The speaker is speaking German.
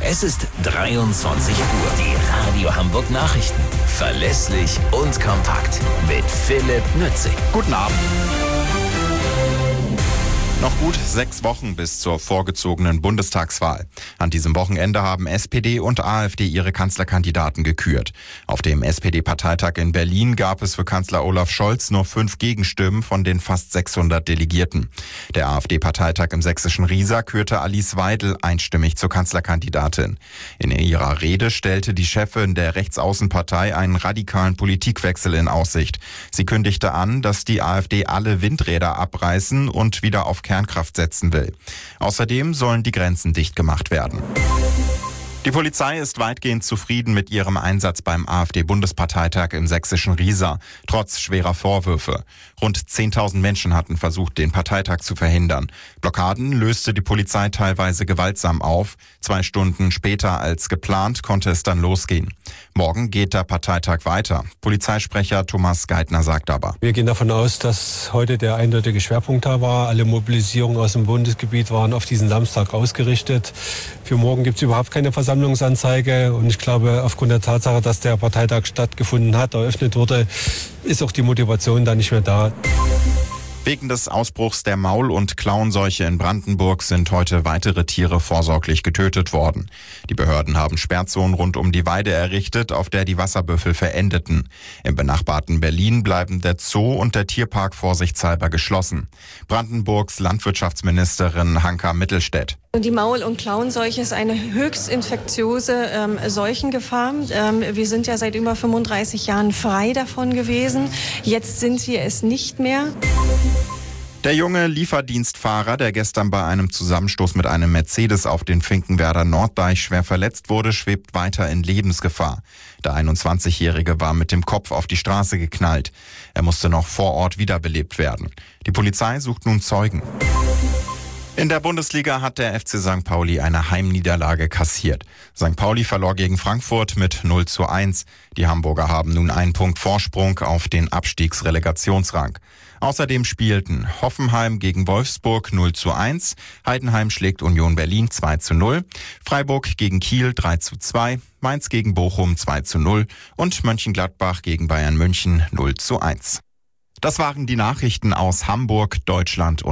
Es ist 23 Uhr. Die Radio Hamburg Nachrichten. Verlässlich und kompakt. Mit Philipp Nützig. Guten Abend. Noch gut 6 Wochen bis zur vorgezogenen Bundestagswahl. An diesem Wochenende haben SPD und AfD ihre Kanzlerkandidaten gekürt. Auf dem SPD-Parteitag in Berlin gab es für Kanzler Olaf Scholz nur 5 Gegenstimmen von den fast 600 Delegierten. Der AfD-Parteitag im sächsischen Riesa kürte Alice Weidel einstimmig zur Kanzlerkandidatin. In ihrer Rede stellte die Chefin der Rechtsaußenpartei einen radikalen Politikwechsel in Aussicht. Sie kündigte an, dass die AfD alle Windräder abreißen und wieder auf Kernkraft setzen will. Außerdem sollen die Grenzen dicht gemacht werden. Die Polizei ist weitgehend zufrieden mit ihrem Einsatz beim AfD-Bundesparteitag im sächsischen Riesa, trotz schwerer Vorwürfe. Rund 10.000 Menschen hatten versucht, den Parteitag zu verhindern. Blockaden löste die Polizei teilweise gewaltsam auf. 2 Stunden später als geplant konnte es dann losgehen. Morgen geht der Parteitag weiter. Polizeisprecher Thomas Geithner sagt aber: Wir gehen davon aus, dass heute der eindeutige Schwerpunkt da war. Alle Mobilisierungen aus dem Bundesgebiet waren auf diesen Samstag ausgerichtet. Für morgen gibt es überhaupt keine Versammlungsanzeige. Und ich glaube, aufgrund der Tatsache, dass der Parteitag stattgefunden hat, eröffnet wurde, ist auch die Motivation da nicht mehr da. Wegen des Ausbruchs der Maul- und Klauenseuche in Brandenburg sind heute weitere Tiere vorsorglich getötet worden. Die Behörden haben Sperrzonen rund um die Weide errichtet, auf der die Wasserbüffel verendeten. Im benachbarten Berlin bleiben der Zoo und der Tierpark vorsichtshalber geschlossen. Brandenburgs Landwirtschaftsministerin Hanka Mittelstädt: Die Maul- und Klauenseuche ist eine höchst infektiöse Seuchengefahr. Wir sind ja seit über 35 Jahren frei davon gewesen. Jetzt sind wir es nicht mehr. Der junge Lieferdienstfahrer, der gestern bei einem Zusammenstoß mit einem Mercedes auf den Finkenwerder Norddeich schwer verletzt wurde, schwebt weiter in Lebensgefahr. Der 21-Jährige war mit dem Kopf auf die Straße geknallt. Er musste noch vor Ort wiederbelebt werden. Die Polizei sucht nun Zeugen. In der Bundesliga hat der FC St. Pauli eine Heimniederlage kassiert. St. Pauli verlor gegen Frankfurt mit 0:1. Die Hamburger haben nun einen Punkt Vorsprung auf den Abstiegsrelegationsrang. Außerdem spielten Hoffenheim gegen Wolfsburg 0:1, Heidenheim schlägt Union Berlin 2:0, Freiburg gegen Kiel 3:2, Mainz gegen Bochum 2:0 und Mönchengladbach gegen Bayern München 0:1. Das waren die Nachrichten aus Hamburg, Deutschland und